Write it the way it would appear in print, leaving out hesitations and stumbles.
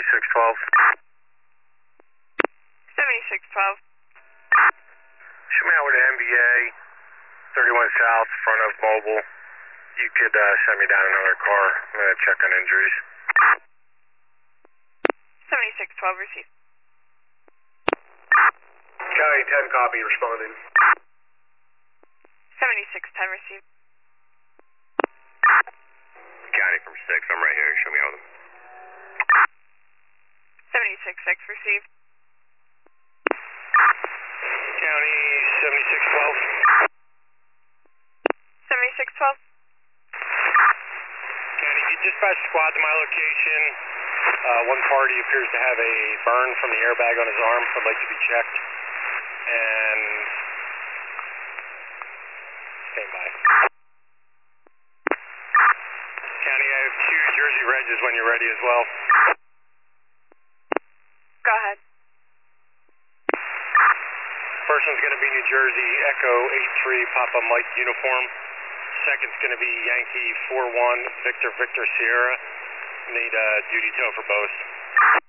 7612. 7612. Show me out with an MBA, 31 South, front of Mobile. You could send me down another car. I'm going to check on injuries. 7612 received. County 10 copy, responding. 7610 received. County from 6, I'm right here. Show me out with them. 766 received. County 7612. 7612. County, you dispatch squad to my location. One party appears to have a burn from the airbag on his arm. Would like to be checked. And stand by. County, I have 2 Jersey Regs when you're ready as well. Go ahead. First one's going to be New Jersey, Echo 83, Papa Mike uniform. Second's going to be Yankee 41, Victor Sierra. Need a duty tow for both.